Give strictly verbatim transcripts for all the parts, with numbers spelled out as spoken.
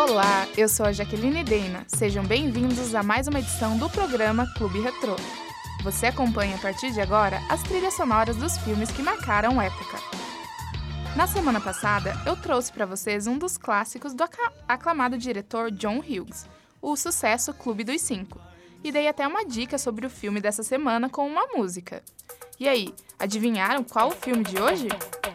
Olá, eu sou a Jaqueline Deina. Sejam bem-vindos a mais uma edição do programa Clube Retrô. Você acompanha a partir de agora as trilhas sonoras dos filmes que marcaram época. Na semana passada, eu trouxe para vocês um dos clássicos do aclamado diretor John Hughes, o sucesso Clube dos Cinco, e dei até uma dica sobre o filme dessa semana com uma música. E aí, adivinharam qual o filme de hoje?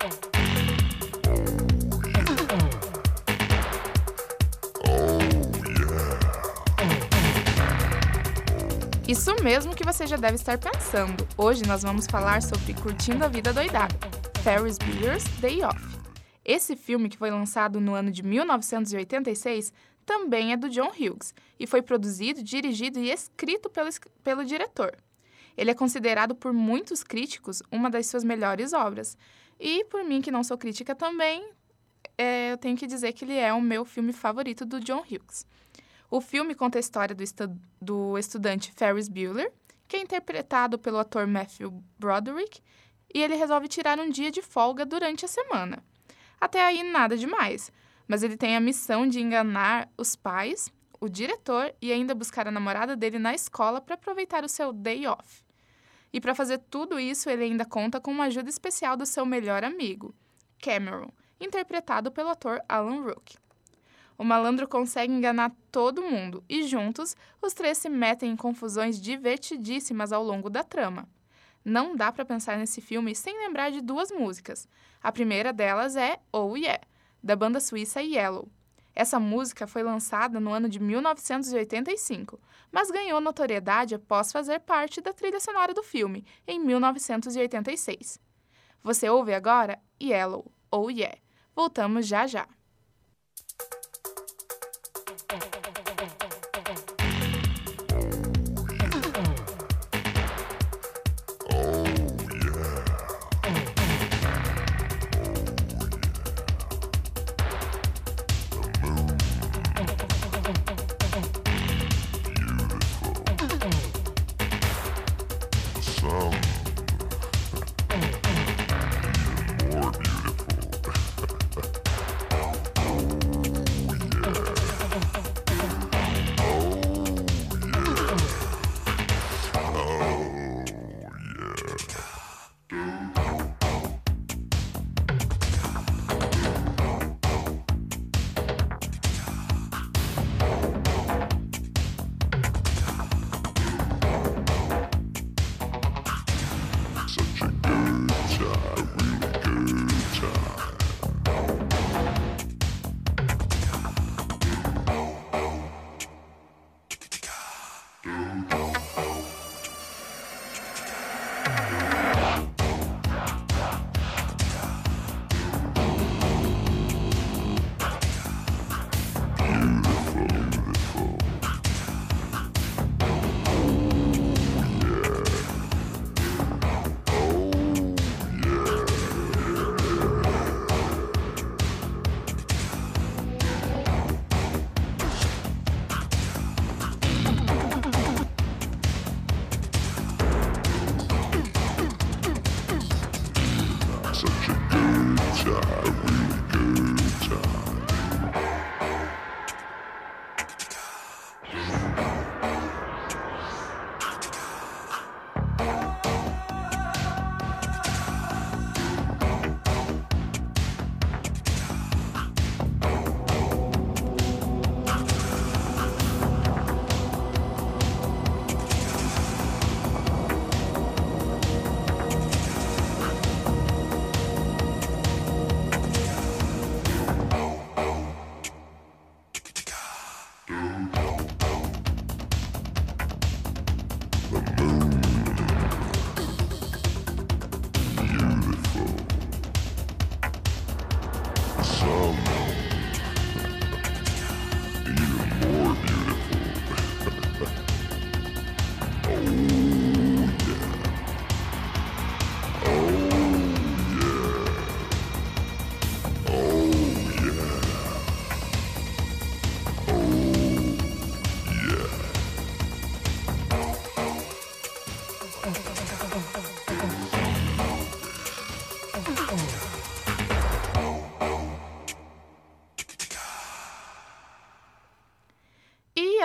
Isso mesmo que você já deve estar pensando. Hoje nós vamos falar sobre Curtindo a Vida Doidada, Ferris Bueller's Day Off. Esse filme, que foi lançado no ano de mil novecentos e oitenta e seis, também é do John Hughes e foi produzido, dirigido e escrito pelo, pelo diretor. Ele é considerado por muitos críticos uma das suas melhores obras. E por mim, que não sou crítica também, é, eu tenho que dizer que ele é o meu filme favorito do John Hughes. O filme conta a história do, estu- do estudante Ferris Bueller, que é interpretado pelo ator Matthew Broderick, e ele resolve tirar um dia de folga durante a semana. Até aí, nada demais, mas ele tem a missão de enganar os pais, o diretor e ainda buscar a namorada dele na escola para aproveitar o seu day off. E para fazer tudo isso, ele ainda conta com uma ajuda especial do seu melhor amigo, Cameron, interpretado pelo ator Alan Ruck. O malandro consegue enganar todo mundo e, juntos, os três se metem em confusões divertidíssimas ao longo da trama. Não dá para pensar nesse filme sem lembrar de duas músicas. A primeira delas é Oh Yeah, da banda suíça Yellow. Essa música foi lançada no ano de mil novecentos e oitenta e cinco, mas ganhou notoriedade após fazer parte da trilha sonora do filme, em mil novecentos e oitenta e seis. Você ouve agora Yellow, Oh Yeah. Voltamos já já.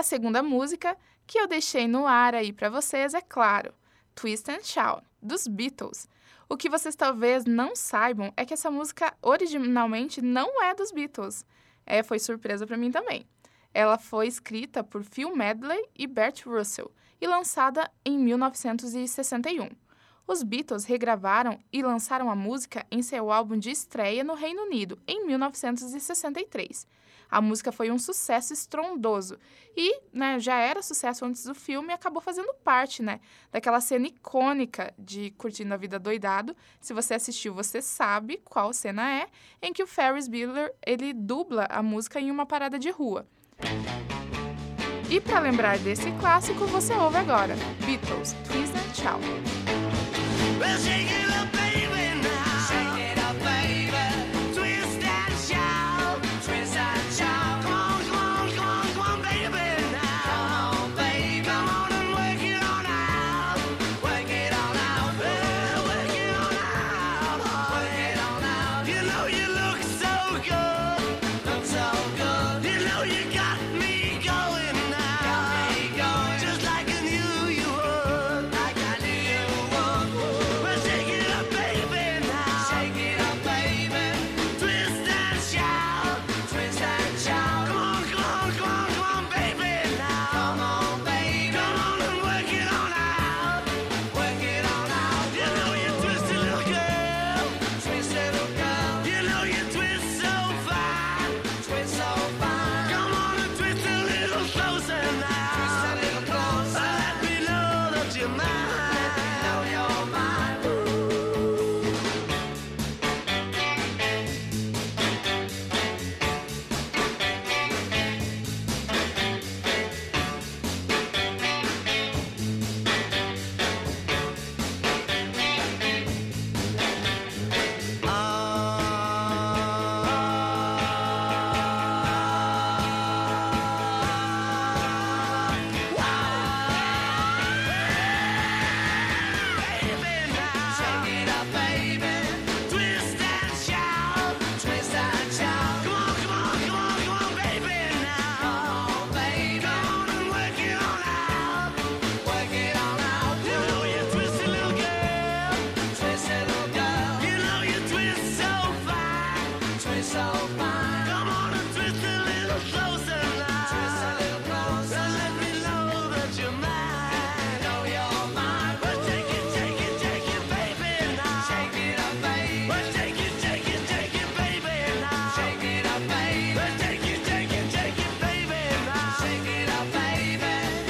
a segunda música que eu deixei no ar aí para vocês é, claro, Twist and Shout, dos Beatles. O que vocês talvez não saibam é que essa música originalmente não é dos Beatles. É, foi surpresa para mim também. Ela foi escrita por Phil Medley e Bert Russell e lançada em mil novecentos e sessenta e um. Os Beatles regravaram e lançaram a música em seu álbum de estreia no Reino Unido, em mil novecentos e sessenta e três. A música foi um sucesso estrondoso e, né, já era sucesso antes do filme e acabou fazendo parte, né, daquela cena icônica de Curtindo a Vida Doidado. Se você assistiu, você sabe qual cena é, em que o Ferris Bueller, ele dubla a música em uma parada de rua. E para lembrar desse clássico, você ouve agora Beatles, Twist and Shout. Well, shake it up, baby, now. Shake it up, baby. Twist and shout. Twist and shout. Come on, come on, come on, come on, baby, now. Come on, baby. Come on and work it on out. Work it on out. Well, work it on out. Work it on out. You know you look so good. Look so good. You know you got me going now. Got me going. Just like I knew you would. Like I knew you would. Well, shake it up, baby, now. Shake it up, baby. Twist and shout. Twist and shout. Come on, come on, come on, come on, baby, now. Come on, baby. Come on and work it on out. Work it on out. You know you twisted little girl. Twist little girl. You know you twist so fine. Twist so fine. Come on and twist a little closer now. Twist a little closer. Let me know that you're mine. Let me know you're mine. Baby, now. Shake it up, baby. Twist and shout. Twist and shout. Come on, come on, come on, come on, baby, now. Come on, baby. Come on and work it on out. Work it on out. You know you twisted little girl. Twisted little girl. You know you twist so fine. Twist so fine. Come on and twist a little closer now. Twist a little closer. Let me know that you're mine. Know you're mine. Well, take it, take it, take it, baby, now. Shake it up, baby. Well, take it, take it, take it, baby, now. Shake it up, baby. Well, take it, take it, take it, baby, now. Shake it up, baby.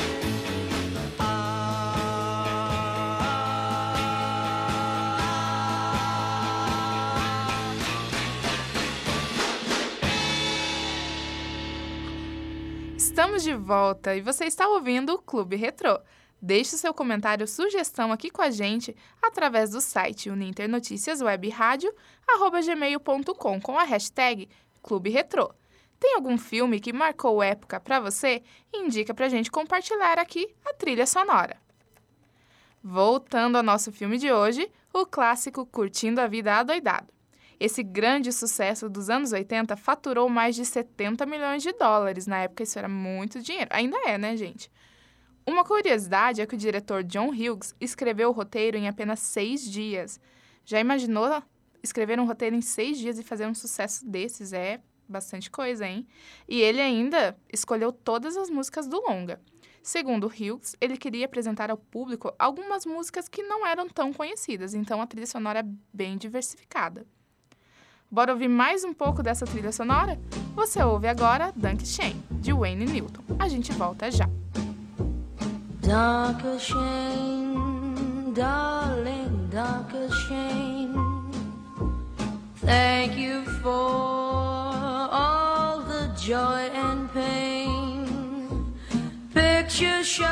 Estamos de volta e você está ouvindo o Clube Retrô. Deixe o seu comentário ou sugestão aqui com a gente através do site uninternoticiaswebradio arroba gmail ponto com com a hashtag Clube Retrô. Tem algum filme que marcou época para você? Indica pra gente compartilhar aqui a trilha sonora. Voltando ao nosso filme de hoje, o clássico Curtindo a Vida Adoidado. Esse grande sucesso dos anos oitenta faturou mais de setenta milhões de dólares. Na época, isso era muito dinheiro. Ainda é, né, gente? Uma curiosidade é que o diretor John Hughes escreveu o roteiro em apenas seis dias. Já imaginou escrever um roteiro em seis dias e fazer um sucesso desses? É bastante coisa, hein? E ele ainda escolheu todas as músicas do longa. Segundo Hughes, ele queria apresentar ao público algumas músicas que não eram tão conhecidas, então a trilha sonora é bem diversificada. Bora ouvir mais um pouco dessa trilha sonora? Você ouve agora Danke Schoen, de Wayne Newton. A gente volta já. Danke schön, darling, danke schön. Thank you for all the joy and pain. Picture show,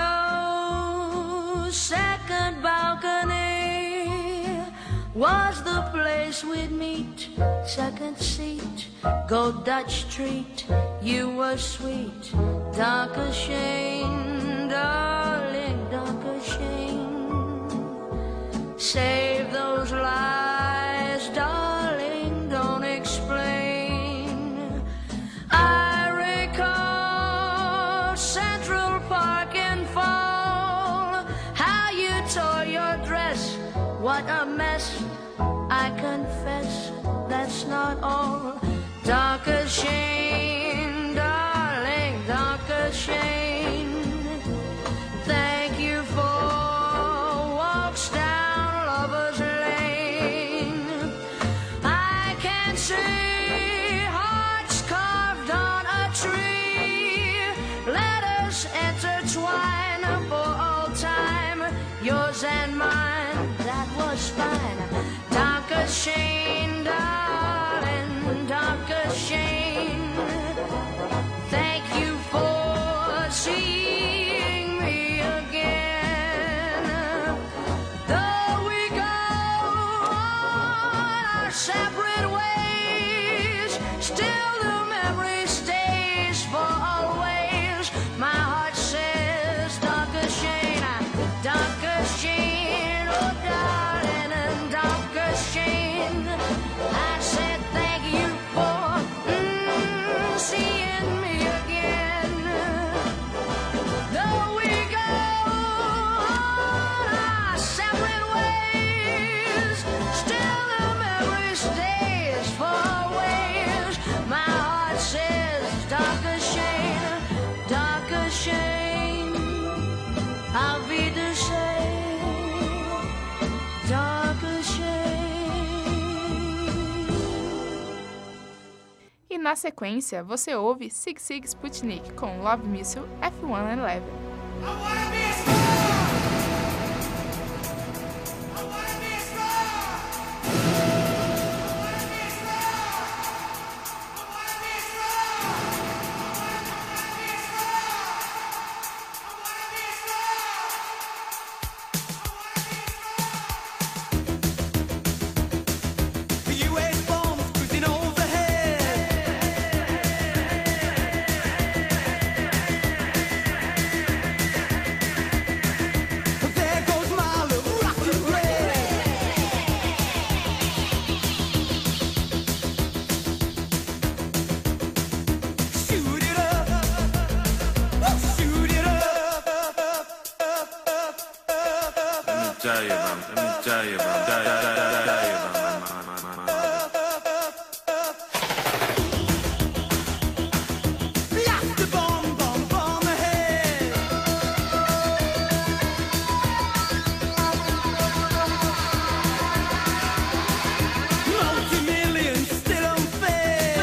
second balcony was the place we'd meet. Second seat, go Dutch treat. You were sweet, danke schön, darling, danke schön. Save those lies, darling, don't explain. I recall Central what a mess. I confess that's not all. Darker shame, darling, darker shame. Thank you for walks down Lover's Lane. I can see hearts carved on a tree. Let us intertwine for all time. Yours and mine, that was fine. Darker shame, darling, darker shame. Thank you for seeing me again. Though we go on our separate ways, still the memory stays for always. My heart says darker shame, darker shame, oh darling, and darker shame. I said thank you for mm, seeing me again. Though we go on our separate ways, still the memory stays for always. My heart says darker shame, darker shame. I'll be the same, darker shame. E na sequência, você ouve Sigue Sigue Sputnik com Love Missile F cento e onze. I wanna be a star! I wanna be a star! I wanna be a star! I wanna be a star! I wanna be a star! I wanna be a star! The U S bombs cruising overhead. There goes my little rocket red. Shoot it up, shoot it up. Let me tell you about, let me tell you about, tell you, tell you, tell you about my, my, my, my, my. Blast the bomb, bomb, bomb ahead. Multi-millions still unfed.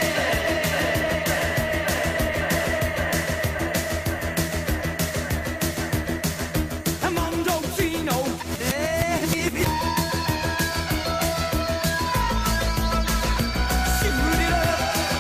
Armando Gino, eh, shoot it up, shoot it up.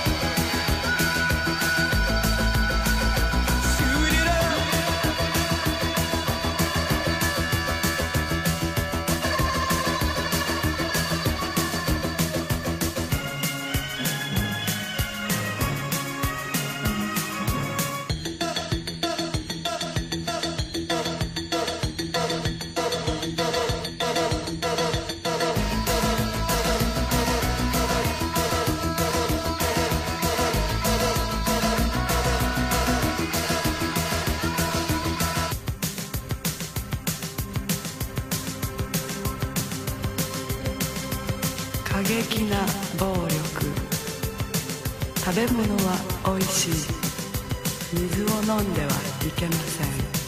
過激な暴力。食べ物はおいしい。水を飲んではいけません。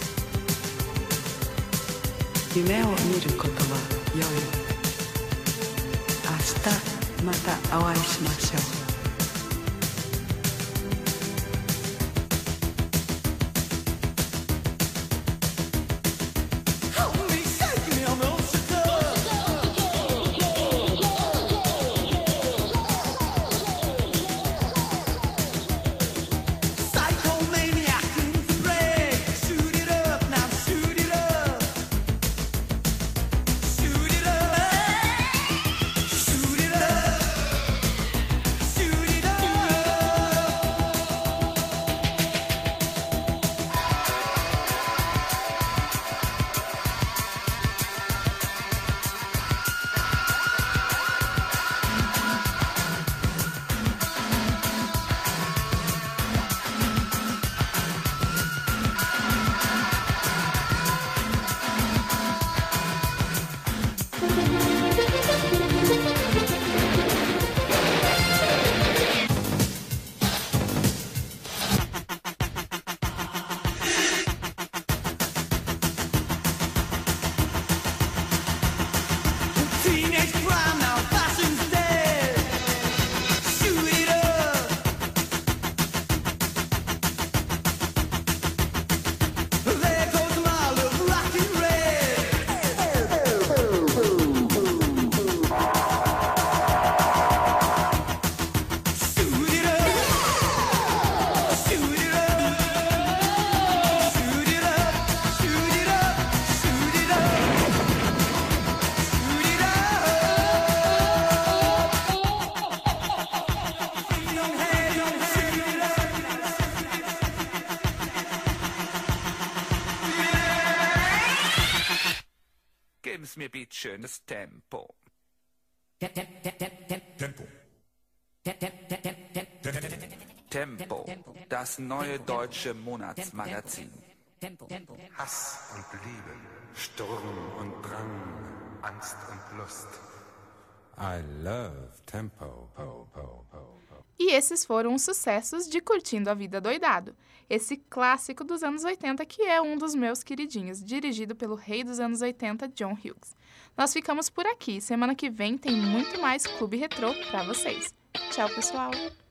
夢を見ることは良い。明日またお会いしましょう。 Help me, shake me, I'm all shook up. Psychomaniac in the break. Shoot it up, now shoot it up. Shoot it up. Shoot it up. Gib's mir bitte schönes Tempo. Tempo. Tempo, das neue deutsche Monatsmagazin. Hass und Liebe, Sturm und Drang, Angst und Lust. I love tempo. Po, po, po, po. E esses foram os sucessos de Curtindo a Vida Doidado, esse clássico dos anos oitenta que é um dos meus queridinhos, dirigido pelo rei dos anos oitenta, John Hughes. Nós ficamos por aqui, semana que vem tem muito mais Clube Retrô pra vocês. Tchau, pessoal!